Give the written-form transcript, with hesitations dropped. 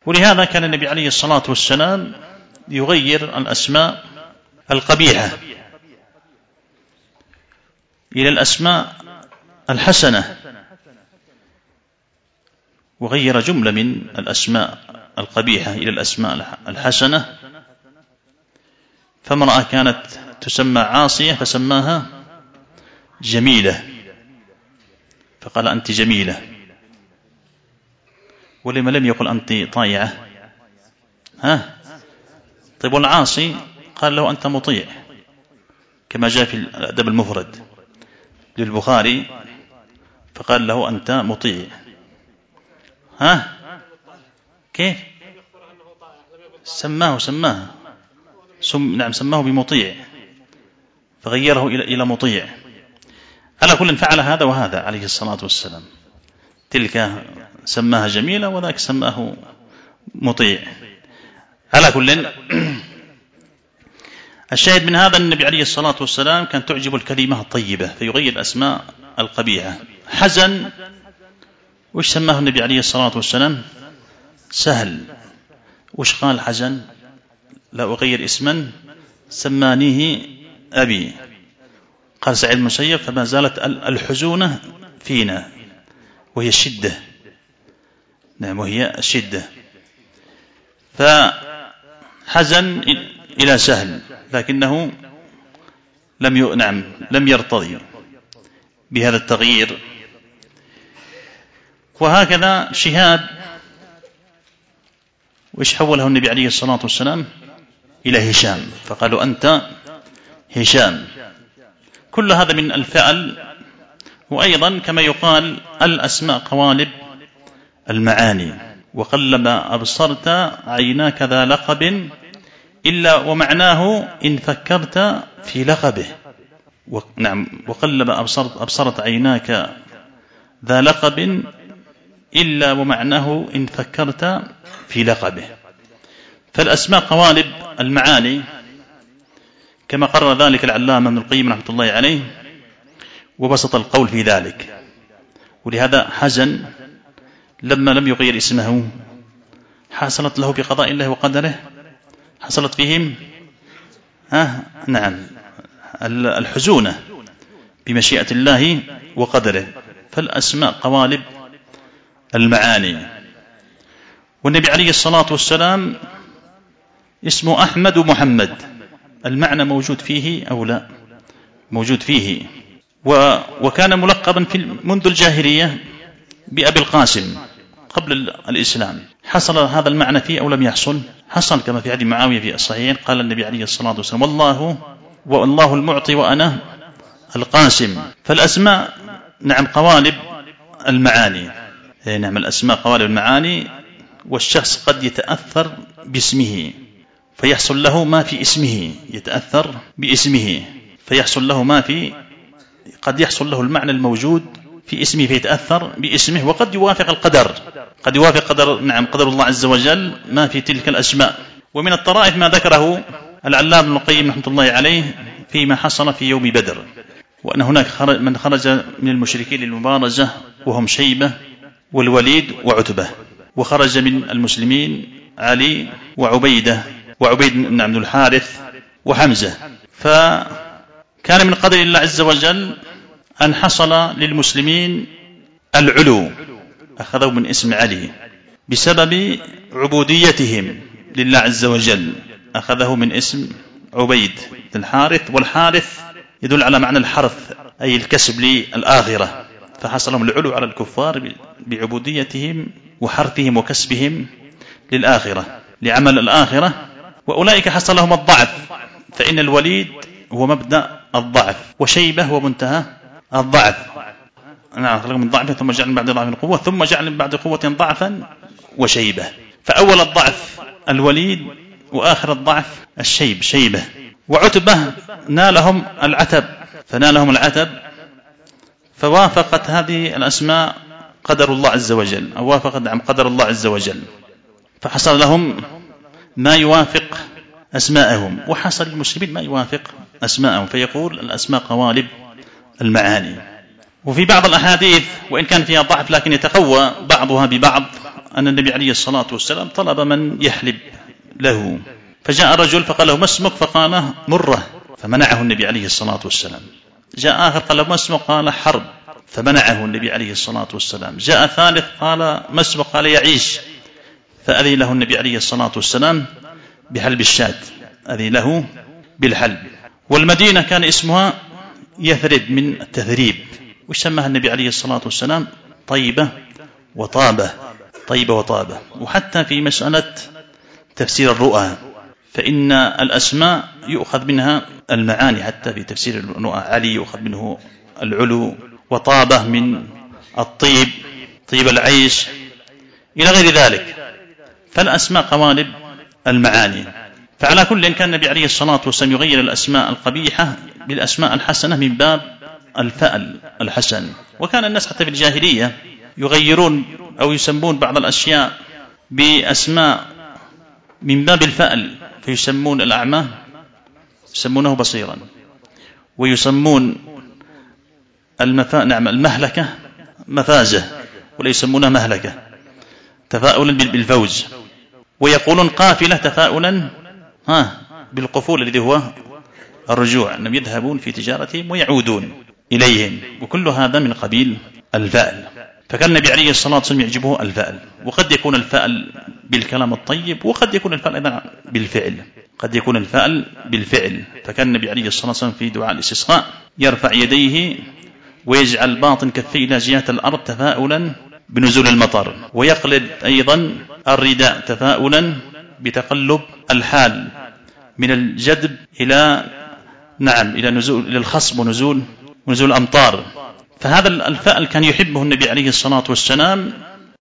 ولهذا كان النبي عليه الصلاة والسلام يغير الأسماء القبيحة إلى الأسماء الحسنة، وغير جملة من الأسماء القبيحة إلى الأسماء الحسنة. فامرأة كانت تسمى عاصية فسماها جميلة، فقال أنت جميلة. ولما لم يقل أنت طائعة؟ طيب والعاصي قال له أنت مطيع، كما جاء في الأدب المفرد للبخاري، فقال له أنت مطيع. كيف سماه نعم سماه بمطيع، فغيره إلى مطيع. على كل فعل هذا وهذا عليه الصلاة والسلام، تلك سماها جميلة وذاك سماه مطيع. على كل الشاهد من هذا النبي عليه الصلاة والسلام كان تعجب الكلمة الطيبة فيغير الأسماء القبيحة. حزن وش سماه النبي عليه الصلاة والسلام؟ سهل. وش قال حزن؟ لا أغير اسما سمانيه أبي. قال سعيد المسيب فما زالت الحزونة فينا وهي الشدة. نعم وهي الشدة. فحزن إلى سهل، لكنه لم يرتضي بهذا التغيير. وهكذا شهاب وإيش حوله النبي عليه الصلاة والسلام؟ إلى هشام، فقالوا أنت هشام. كل هذا من الفعل. وأيضا كما يقال الأسماء قوالب المعاني. وقلب أبصرت عيناك ذا لقب إلا ومعناه إن فكرت في لقبه. نعم وقلب أبصرت عيناك ذا لقب إلا ومعناه إن فكرت في لقبه. فالأسماء قوالب المعاني كما قرر ذلك العلامة ابن القيم رحمة الله عليه، وبسط القول في ذلك. ولهذا حزن لما لم يغير اسمه حصلت له بقضاء الله وقدره، حصلت فيهم نعم الحزونة بمشيئة الله وقدره. فالأسماء قوالب المعاني. والنبي عليه الصلاة والسلام اسمه أحمد ومحمد، المعنى موجود فيه أو لا؟ موجود فيه. وكان ملقبا منذ الجاهلية بأبي القاسم قبل الإسلام. حصل هذا المعنى فيه أو لم يحصل؟ حصل، كما في حديث معاوية في الصحيحين قال النبي عليه الصلاة والسلام والله المعطي وأنا القاسم. فالأسماء نعم قوالب المعاني. نعم الأسماء قوالب المعاني. والشخص قد يتأثر باسمه فيحصل له ما في اسمه، يتأثر باسمه فيحصل له ما في، قد يحصل له المعنى الموجود في اسمه فيتأثر باسمه. وقد يوافق القدر، قد يوافق قدر الله عز وجل ما في تلك الأسماء. ومن الطرائف ما ذكره العلامة ابن القيم رحمة الله عليه فيما حصل في يوم بدر، وأن هناك من خرج من المشركين للمبارزة وهم شيبة والوليد وعتبة، وخرج من المسلمين علي وعبيد بن عبد الحارث وحمزة. فكان من قدر الله عز وجل أن حصل للمسلمين العلو، أخذوا من اسم علي بسبب عبوديتهم لله عز وجل، أخذه من اسم عبيد بن الحارث. والحارث يدل على معنى الحرث أي الكسب للآخرة، فحصلهم العلو على الكفار بعبوديتهم وحرثهم وكسبهم للآخرة لعمل الآخرة. وأولئك حصل لهم الضعف، فإن الوليد هو مبدأ الضعف وشيبة هو منتهى الضعف. نعم خلقهم من ضعف ثم جعل من بعد ضعف قوة ثم جعل من بعد قوة ضعفا وشيبة. فأول الضعف الوليد وآخر الضعف شيبة. وعتبة نالهم العتب، فوافقت هذه الأسماء قدر الله عز وجل، أو وافقت قدر الله عز وجل، فحصل لهم ما يوافق أسماءهم، وحصل للمسلمين ما يوافق أسماءهم. فيقول الأسماء قوالب المعاني. وفي بعض الأحاديث وإن كان فيها ضعف لكن يتقوى بعضها ببعض، أن النبي عليه الصلاة والسلام طلب من يحلب له، فجاء رجل فقال له: ما اسمك؟ فقال: مرة، فمنعه النبي عليه الصلاة والسلام. جاء آخر قال: ما اسمك؟ قال: حرب، فمنعه النبي عليه الصلاة والسلام. جاء ثالث قال: ما اسمك؟ قال: يعيش، فأذن له النبي عليه الصلاة والسلام بحلب الشاة، أذن له بالحلب. والمدينة كان اسمها يثرب من التثريب، وسماها النبي عليه الصلاة والسلام طيبة وطابة، طيبة وطابة. وحتى في مسألة تفسير الرؤى، فإن الأسماء يؤخذ منها المعاني، حتى في تفسير الرؤى علي يؤخذ منه العلو، وطابة من الطيب، طيب العيش، إلى غير ذلك. فالأسماء قوالب المعاني. فعلى كل كان النبي عليه الصلاة والسلام يغير الأسماء القبيحة بالأسماء الحسنة من باب الفأل الحسن. وكان الناس حتى في الجاهلية يغيرون أو يسمون بعض الأشياء بأسماء من باب الفأل، فيسمون الأعمى يسمونه بصيرا، ويسمون المهلكة مفازة، ولا يسمونها مهلكة تفاؤلا بالفوز، ويقولون قافلة تفاؤلا بالقفول الذي هو الرجوع، أنهم يذهبون في تجارتهم ويعودون إليهم، وكل هذا من قبيل الفأل. فكان النبي عليه الصلاة والسلام يعجبه الفأل، وقد يكون الفأل بالكلام الطيب، وقد يكون الفأل أيضا بالفعل، قد يكون الفأل بالفعل. فكان النبي عليه الصلاة والسلام في دعاء الاستسقاء يرفع يديه ويجعل باطن كفيه إلى جهة الأرض تفاؤلا بنزول المطر، ويقلد أيضا الرداء تفاؤلا بتقلب الحال من الجدب إلى إلى نزول، إلى الخصب ونزول الأمطار. فهذا الفأل كان يحبه النبي عليه الصلاة والسلام